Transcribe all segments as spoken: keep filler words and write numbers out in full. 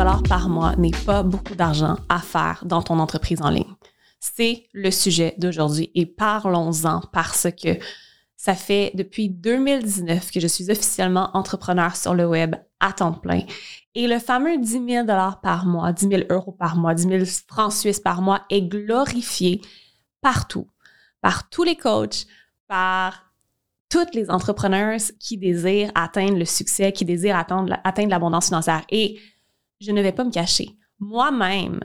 dollars par mois n'est pas beaucoup d'argent à faire dans ton entreprise en ligne. C'est le sujet d'aujourd'hui et parlons-en parce que ça fait depuis deux mille dix-neuf que je suis officiellement entrepreneur sur le web à temps plein. Et le fameux dix mille dollars par mois, dix mille euros par mois, dix mille francs suisses par mois est glorifié partout, par tous les coachs, par toutes les entrepreneurs qui désirent atteindre le succès, qui désirent atteindre, atteindre l'abondance financière. Et je ne vais pas me cacher. Moi-même,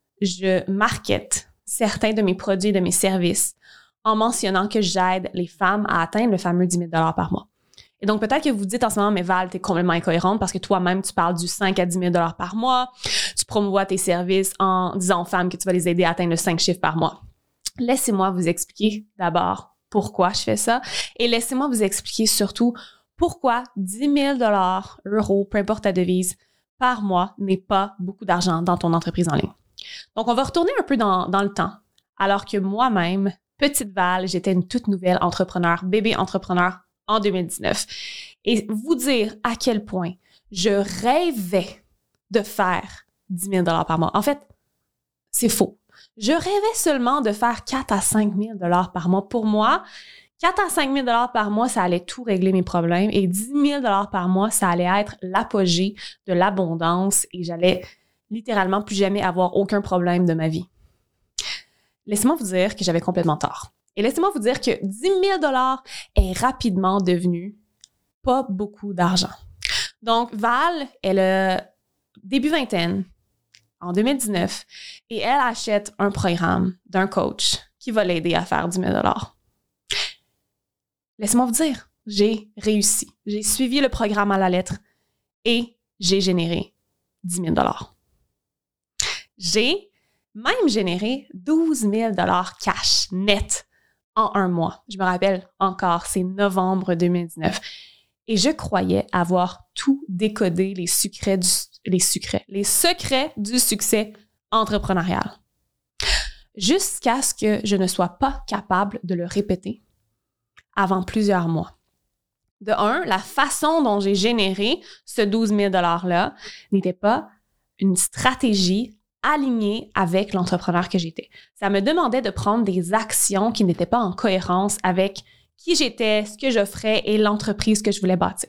je markete certains de mes produits, de mes services en mentionnant que j'aide les femmes à atteindre le fameux dix mille dollars par mois. Et donc, peut-être que vous dites en ce moment, mais Val, t'es complètement incohérente parce que toi-même, tu parles du cinq à dix mille dollars par mois. Tu promouvois tes services en disant aux femmes que tu vas les aider à atteindre le cinq chiffres par mois. Laissez-moi vous expliquer d'abord pourquoi je fais ça et laissez-moi vous expliquer surtout pourquoi dix mille dollars, euros, peu importe ta devise, par mois n'est pas beaucoup d'argent dans ton entreprise en ligne. Donc, on va retourner un peu dans, dans le temps, alors que moi-même, petite Val, j'étais une toute nouvelle entrepreneur, bébé entrepreneur en deux mille dix-neuf. Et vous dire à quel point je rêvais de faire dix mille dollars par mois. En fait, c'est faux. Je rêvais seulement de faire quatre à cinq mille dollars par mois. Pour moi, quatre à cinq mille dollars par mois, ça allait tout régler mes problèmes. Et dix mille dollars par mois, ça allait être l'apogée de l'abondance et j'allais littéralement plus jamais avoir aucun problème de ma vie. Laissez-moi vous dire que j'avais complètement tort. Et laissez-moi vous dire que dix mille dollars est rapidement devenu pas beaucoup d'argent. Donc, Val, elle a début vingtaine, en deux mille dix-neuf, et elle achète un programme d'un coach qui va l'aider à faire dix mille dollars. Laissez-moi vous dire, j'ai réussi. J'ai suivi le programme à la lettre et j'ai généré dix mille dollars. J'ai même généré douze mille dollars cash net en un mois. Je me rappelle encore, c'est novembre deux mille dix-neuf. Et je croyais avoir tout décodé, les secrets du, les secrets, les secrets du succès entrepreneurial. Jusqu'à ce que je ne sois pas capable de le répéter avant plusieurs mois. De un, la façon dont j'ai généré ce douze mille dollars-là n'était pas une stratégie alignée avec l'entrepreneur que j'étais. Ça me demandait de prendre des actions qui n'étaient pas en cohérence avec qui j'étais, ce que j'offrais et l'entreprise que je voulais bâtir.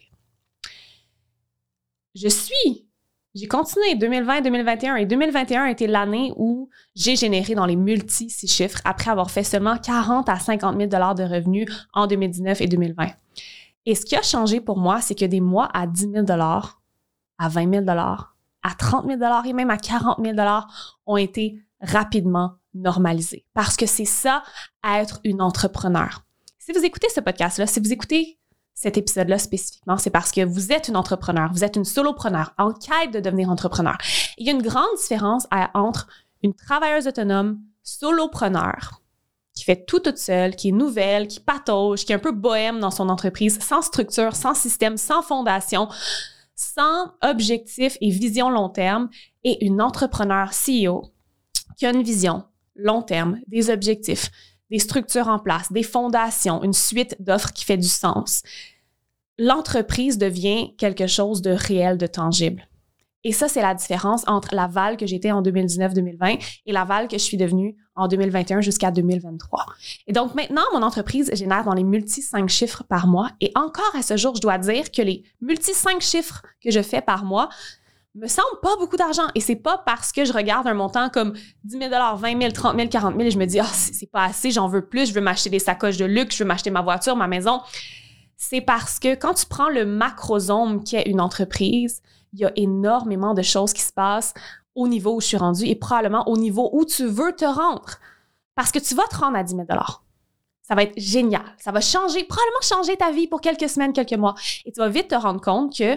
Je suis, j'ai continué deux mille vingt, deux mille vingt et un et deux mille vingt et un a été l'année où j'ai généré dans les multi six chiffres après avoir fait seulement quarante à cinquante mille dollars de revenus en deux mille dix-neuf et deux mille vingt. Et ce qui a changé pour moi, c'est que des mois à dix mille dollars, à vingt mille dollars, à trente mille dollars et même à quarante mille dollars ont été rapidement normalisés. Parce que c'est ça, être une entrepreneur. Si vous écoutez ce podcast-là, si vous écoutez cet épisode-là spécifiquement, c'est parce que vous êtes une entrepreneur, vous êtes une solopreneur en quête de devenir entrepreneur. Il y a une grande différence à, entre une travailleuse autonome, solopreneur, qui fait tout toute seule, qui est nouvelle, qui patauge, qui est un peu bohème dans son entreprise, sans structure, sans système, sans fondation, sans objectif et vision long terme, et une entrepreneur C E O qui a une vision long terme, des objectifs, des structures en place, des fondations, une suite d'offres qui fait du sens. L'entreprise devient quelque chose de réel, de tangible. Et ça, c'est la différence entre la Val que j'étais en deux mille dix-neuf deux mille vingt et la Val que je suis devenue en deux mille vingt et un jusqu'à deux mille vingt-trois. Et donc maintenant, mon entreprise génère dans les multi cinq chiffres par mois. Et encore à ce jour, je dois dire que les multi cinq chiffres que je fais par mois me semblent pas beaucoup d'argent. Et c'est pas parce que je regarde un montant comme dix mille dollars, vingt mille, trente mille, quarante mille et je me dis « Ah, oh, c'est, c'est pas assez, j'en veux plus, je veux m'acheter des sacoches de luxe, je veux m'acheter ma voiture, ma maison. » C'est parce que quand tu prends le macrosome qui est une entreprise, il y a énormément de choses qui se passent au niveau où je suis rendue et probablement au niveau où tu veux te rendre. Parce que tu vas te rendre à dix mille dollars. Ça va être génial. Ça va changer, probablement changer ta vie pour quelques semaines, quelques mois. Et tu vas vite te rendre compte que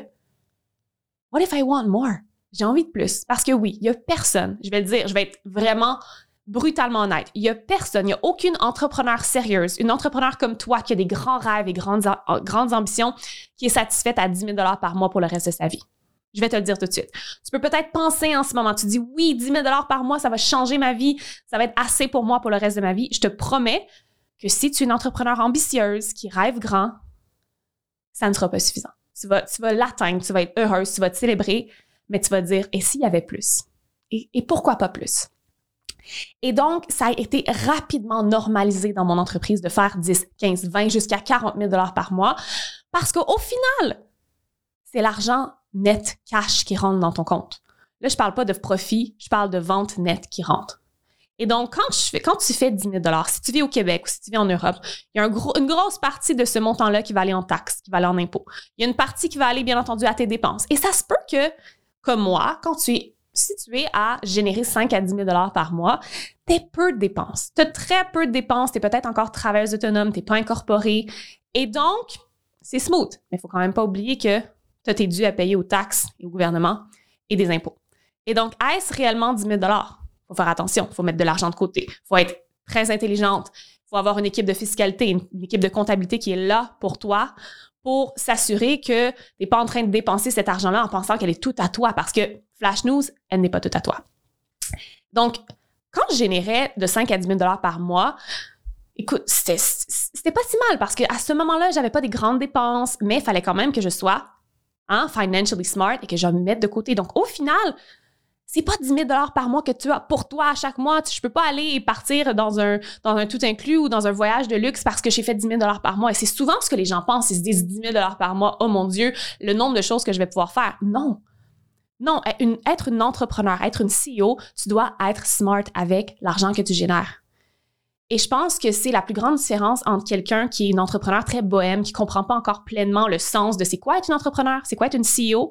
what if I want more? J'ai envie de plus. Parce que oui, il n'y a personne, je vais le dire, je vais être vraiment brutalement honnête, il n'y a personne, il n'y a aucune entrepreneur sérieuse, une entrepreneur comme toi qui a des grands rêves et grandes, grandes ambitions, qui est satisfaite à dix mille dollars par mois pour le reste de sa vie. Je vais te le dire tout de suite. Tu peux peut-être penser en ce moment, tu dis oui, dix mille dollars par mois, ça va changer ma vie, ça va être assez pour moi pour le reste de ma vie. Je te promets que si tu es une entrepreneur ambitieuse qui rêve grand, ça ne sera pas suffisant. Tu vas, tu vas l'atteindre, tu vas être heureuse, tu vas te célébrer, mais tu vas te dire, et s'il y avait plus? Et, et pourquoi pas plus? Et donc, ça a été rapidement normalisé dans mon entreprise de faire dix, quinze, vingt, jusqu'à quarante mille dollars par mois parce qu'au final, c'est l'argent net cash qui rentre dans ton compte. Là, je parle pas de profit, je parle de vente nette qui rentre. Et donc, quand, je fais, quand tu fais dix mille dollars, si tu vis au Québec ou si tu vis en Europe, il y a un gros, une grosse partie de ce montant-là qui va aller en taxes, qui va aller en impôts. Il y a une partie qui va aller, bien entendu, à tes dépenses. Et ça se peut que, comme moi, quand tu es situé à générer cinq à dix mille dollars par mois, tu as peu de dépenses. Tu as très peu de dépenses. Tu es peut-être encore travailleuse autonome, tu n'es pas incorporé. Et donc, c'est smooth. Mais il ne faut quand même pas oublier que tu as tes dûs à payer aux taxes et au gouvernement et des impôts. Et donc, est-ce réellement dix mille dollars? Il faut faire attention. Il faut mettre de l'argent de côté. Il faut être très intelligente. Il faut avoir une équipe de fiscalité, une, une équipe de comptabilité qui est là pour toi pour s'assurer que tu n'es pas en train de dépenser cet argent-là en pensant qu'elle est toute à toi parce que Flash News, elle n'est pas toute à toi. Donc, quand je générais de cinq à dix mille dollars par mois, écoute, c'était, c'était pas si mal parce qu'à ce moment-là, j'avais pas des grandes dépenses, mais il fallait quand même que je sois hein, financially smart et que je me mette de côté. Donc, au final, c'est pas dix mille dollars par mois que tu as pour toi à chaque mois. Je peux pas aller et partir dans un, dans un tout inclus ou dans un voyage de luxe parce que j'ai fait dix mille dollars par mois. Et c'est souvent ce que les gens pensent. Ils se disent dix mille dollars par mois. Oh mon Dieu, le nombre de choses que je vais pouvoir faire. Non. Non, une, être une entrepreneur, être une C E O, tu dois être smart avec l'argent que tu génères. Et je pense que c'est la plus grande différence entre quelqu'un qui est une entrepreneur très bohème, qui comprend pas encore pleinement le sens de c'est quoi être une entrepreneur, c'est quoi être une C E O,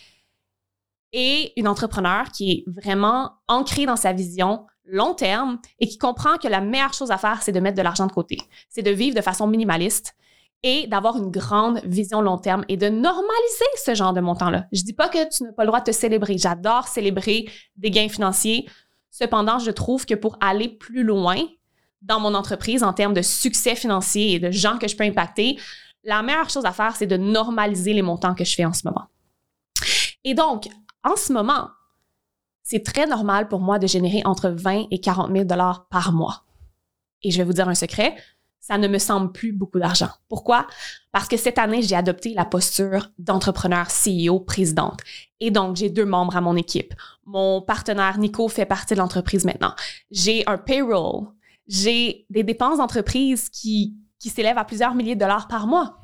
et une entrepreneur qui est vraiment ancrée dans sa vision long terme et qui comprend que la meilleure chose à faire, c'est de mettre de l'argent de côté. C'est de vivre de façon minimaliste et d'avoir une grande vision long terme et de normaliser ce genre de montant-là. Je dis pas que tu n'as pas le droit de te célébrer. J'adore célébrer des gains financiers. Cependant, je trouve que pour aller plus loin dans mon entreprise en termes de succès financier et de gens que je peux impacter, la meilleure chose à faire, c'est de normaliser les montants que je fais en ce moment. Et donc, en ce moment, c'est très normal pour moi de générer entre vingt et quarante mille dollars par mois. Et je vais vous dire un secret, ça ne me semble plus beaucoup d'argent. Pourquoi? Parce que cette année, j'ai adopté la posture d'entrepreneur C E O présidente. Et donc, j'ai deux membres à mon équipe. Mon partenaire Nico fait partie de l'entreprise maintenant. J'ai un payroll. J'ai des dépenses d'entreprise qui, qui s'élèvent à plusieurs milliers de dollars par mois.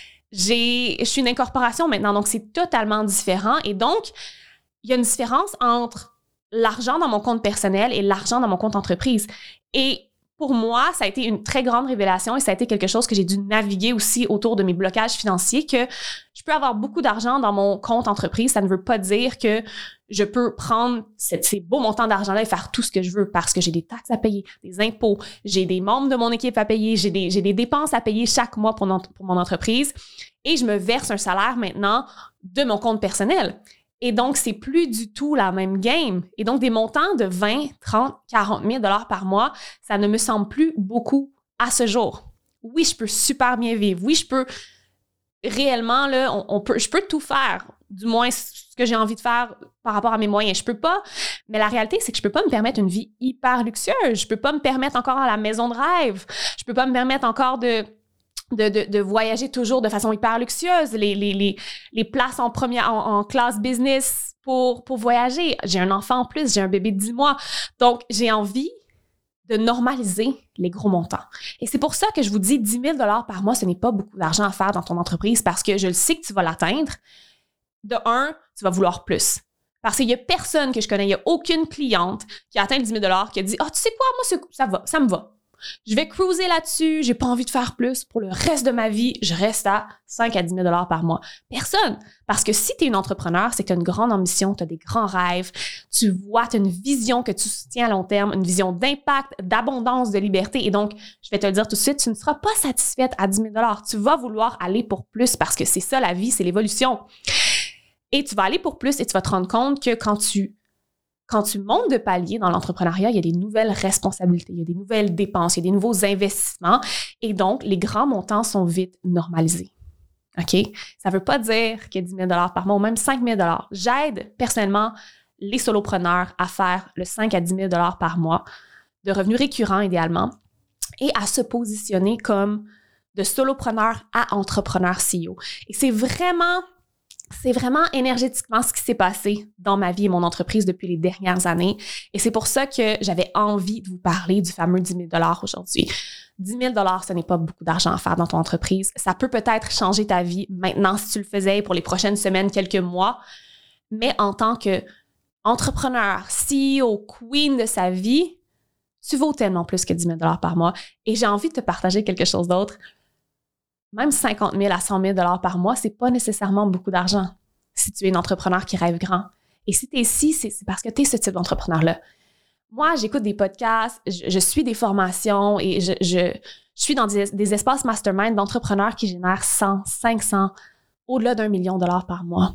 J'ai, je suis une incorporation maintenant, donc c'est totalement différent. Et donc, il y a une différence entre l'argent dans mon compte personnel et l'argent dans mon compte entreprise. Et pour moi, ça a été une très grande révélation et ça a été quelque chose que j'ai dû naviguer aussi autour de mes blocages financiers, que je peux avoir beaucoup d'argent dans mon compte entreprise. Ça ne veut pas dire que je peux prendre cette, ces beaux montants d'argent-là et faire tout ce que je veux parce que j'ai des taxes à payer, des impôts, j'ai des membres de mon équipe à payer, j'ai des, j'ai des dépenses à payer chaque mois pour, non, pour mon entreprise et je me verse un salaire maintenant de mon compte personnel. Et donc, c'est plus du tout la même game. Et donc, des montants de vingt, trente, quarante mille dollars par mois, ça ne me semble plus beaucoup à ce jour. Oui, je peux super bien vivre. Oui, je peux réellement, là, on, on peut, je peux tout faire, du moins ce que j'ai envie de faire par rapport à mes moyens. Je peux pas, mais la réalité, c'est que je peux pas me permettre une vie hyper luxueuse. Je peux pas me permettre encore la maison de rêve. Je peux pas me permettre encore de... De, de, de voyager toujours de façon hyper luxueuse, les, les, les, les places en première, en, en classe business pour, pour voyager. J'ai un enfant en plus, j'ai un bébé de dix mois. Donc, j'ai envie de normaliser les gros montants. Et c'est pour ça que je vous dis dix mille dollars par mois, ce n'est pas beaucoup d'argent à faire dans ton entreprise parce que je le sais que tu vas l'atteindre. De un, tu vas vouloir plus. Parce qu'il n'y a personne que je connais, il n'y a aucune cliente qui a atteint dix mille dollars qui a dit « Ah, oh, tu sais quoi, moi, c'est, ça va, ça me va. » Je vais cruiser là-dessus, j'ai pas envie de faire plus. Pour le reste de ma vie, je reste à cinq à dix mille dollars par mois. Personne. Parce que si tu es une entrepreneur, c'est que tu as une grande ambition, tu as des grands rêves, tu vois, tu as une vision que tu soutiens à long terme, une vision d'impact, d'abondance, de liberté. Et donc, je vais te le dire tout de suite, tu ne seras pas satisfaite à dix mille dollars. Tu vas vouloir aller pour plus parce que c'est ça la vie, c'est l'évolution. Et tu vas aller pour plus et tu vas te rendre compte que quand tu Quand tu montes de palier dans l'entrepreneuriat, il y a des nouvelles responsabilités, il y a des nouvelles dépenses, il y a des nouveaux investissements et donc les grands montants sont vite normalisés. OK? Ça ne veut pas dire que dix mille dollars par mois ou même cinq mille dollars. J'aide personnellement les solopreneurs à faire le cinq à dix mille dollars par mois de revenus récurrents idéalement et à se positionner comme de solopreneur à entrepreneur C E O. Et c'est vraiment c'est vraiment énergétiquement ce qui s'est passé dans ma vie et mon entreprise depuis les dernières années. Et c'est pour ça que j'avais envie de vous parler du fameux dix mille dollars aujourd'hui. dix mille dollars, ce n'est pas beaucoup d'argent à faire dans ton entreprise. Ça peut peut-être changer ta vie maintenant si tu le faisais pour les prochaines semaines, quelques mois. Mais en tant qu'entrepreneur, C E O, queen de sa vie, tu vaux tellement plus que dix mille dollars par mois. Et j'ai envie de te partager quelque chose d'autre. Même cinquante mille à cent mille dollars par mois, c'est pas nécessairement beaucoup d'argent si tu es une entrepreneur qui rêve grand. Et si tu es ici, c'est, c'est parce que tu es ce type d'entrepreneur-là. Moi, j'écoute des podcasts, je, je suis des formations et je, je, je suis dans des, des espaces mastermind d'entrepreneurs qui génèrent cent, cinq cents, au-delà d'un million de dollars par mois.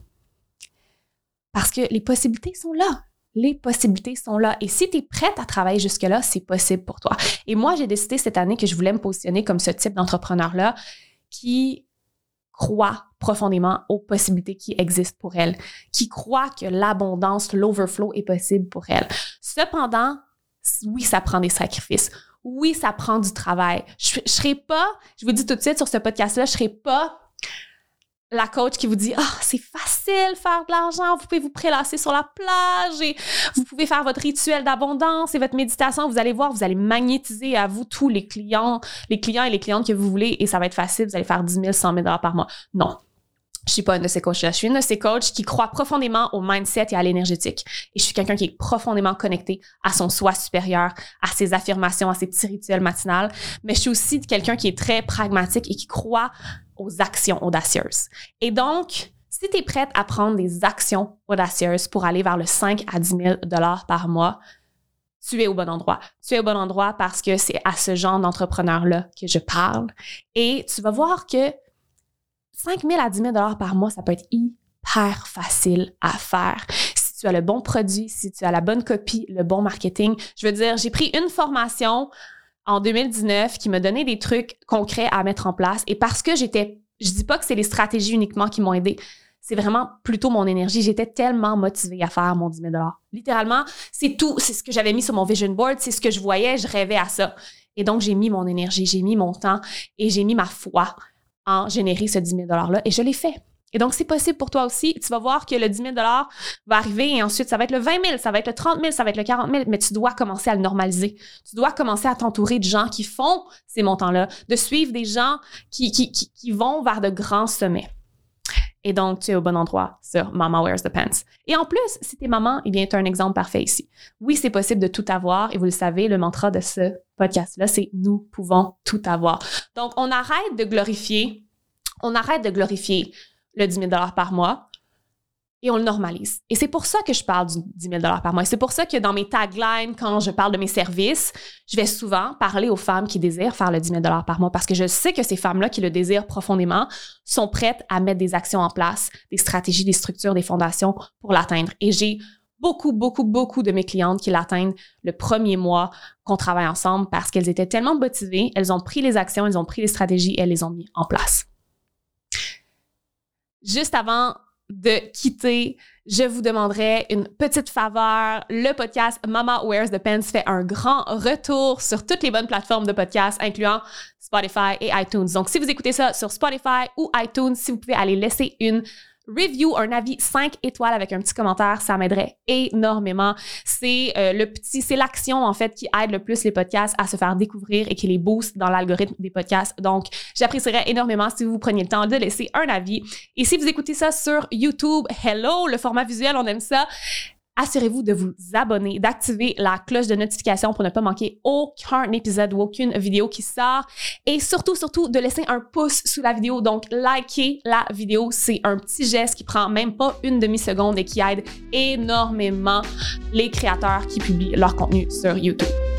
Parce que les possibilités sont là. Les possibilités sont là. Et si tu es prête à travailler jusque-là, c'est possible pour toi. Et moi, j'ai décidé cette année que je voulais me positionner comme ce type d'entrepreneur-là qui croit profondément aux possibilités qui existent pour elle, qui croit que l'abondance, l'overflow est possible pour elle. Cependant, oui, ça prend des sacrifices. Oui, ça prend du travail. Je ne serai pas, je vous dis tout de suite sur ce podcast-là, je ne serai pas la coach qui vous dit « Ah, oh, c'est facile faire de l'argent, vous pouvez vous prélasser sur la plage et vous pouvez faire votre rituel d'abondance et votre méditation. Vous allez voir, vous allez magnétiser à vous tous les clients, les clients et les clientes que vous voulez et ça va être facile, vous allez faire dix mille, cent mille dollars par mois. » Non. Je suis pas une de ces coachs-là. Je suis une de ces coachs qui croit profondément au mindset et à l'énergétique. Et je suis quelqu'un qui est profondément connecté à son soi supérieur, à ses affirmations, à ses petits rituels matinales. Mais je suis aussi quelqu'un qui est très pragmatique et qui croit aux actions audacieuses. Et donc, si tu es prête à prendre des actions audacieuses pour aller vers le cinq à dix mille dollars par mois, tu es au bon endroit. Tu es au bon endroit parce que c'est à ce genre d'entrepreneur-là que je parle. Et tu vas voir que cinq mille à dix mille dollars par mois, ça peut être hyper facile à faire. Si tu as le bon produit, si tu as la bonne copie, le bon marketing. Je veux dire, j'ai pris une formation en deux mille dix-neuf qui m'a donné des trucs concrets à mettre en place. Et parce que j'étais, je dis pas que c'est les stratégies uniquement qui m'ont aidé, c'est vraiment plutôt mon énergie. J'étais tellement motivée à faire mon dix mille dollars. Littéralement, c'est tout. C'est ce que j'avais mis sur mon vision board. C'est ce que je voyais. Je rêvais à ça. Et donc, j'ai mis mon énergie, j'ai mis mon temps et j'ai mis ma foi en générer ce dix mille dollars-là et je l'ai fait. Et donc, c'est possible pour toi aussi. Tu vas voir que le dix mille dollars va arriver et ensuite, ça va être le vingt mille, ça va être le trente mille, ça va être le quarante mille, mais tu dois commencer à le normaliser. Tu dois commencer à t'entourer de gens qui font ces montants-là, de suivre des gens qui, qui, qui, qui vont vers de grands sommets. Et donc, tu es au bon endroit sur Mama Wears the Pants. Et en plus, si t'es maman, eh bien, tu as un exemple parfait ici. Oui, c'est possible de tout avoir et vous le savez, le mantra de ce podcast-là, c'est « Nous pouvons tout avoir ». Donc, on arrête de glorifier, on arrête de glorifier le dix mille dollars par mois et on le normalise. Et c'est pour ça que je parle du dix mille dollars par mois. Et c'est pour ça que dans mes taglines, quand je parle de mes services, je vais souvent parler aux femmes qui désirent faire le dix mille dollars par mois parce que je sais que ces femmes-là qui le désirent profondément sont prêtes à mettre des actions en place, des stratégies, des structures, des fondations pour l'atteindre. Et j'ai beaucoup, beaucoup, beaucoup de mes clientes qui l'atteignent le premier mois qu'on travaille ensemble parce qu'elles étaient tellement motivées, elles ont pris les actions, elles ont pris les stratégies et elles les ont mis en place. Juste avant de quitter, je vous demanderai une petite faveur. Le podcast Mama Wears the Pants fait un grand retour sur toutes les bonnes plateformes de podcast, incluant Spotify et iTunes. Donc, si vous écoutez ça sur Spotify ou iTunes, si vous pouvez aller laisser une review, un avis cinq étoiles avec un petit commentaire, ça m'aiderait énormément. C'est euh, le petit, c'est l'action en fait qui aide le plus les podcasts à se faire découvrir et qui les booste dans l'algorithme des podcasts. Donc, j'apprécierais énormément si vous preniez le temps de laisser un avis. Et si vous écoutez ça sur YouTube, hello, le format visuel, on aime ça. Assurez-vous de vous abonner, d'activer la cloche de notification pour ne pas manquer aucun épisode ou aucune vidéo qui sort. Et surtout, surtout, de laisser un pouce sous la vidéo. Donc, likez la vidéo. C'est un petit geste qui prend même pas une demi-seconde et qui aide énormément les créateurs qui publient leur contenu sur YouTube.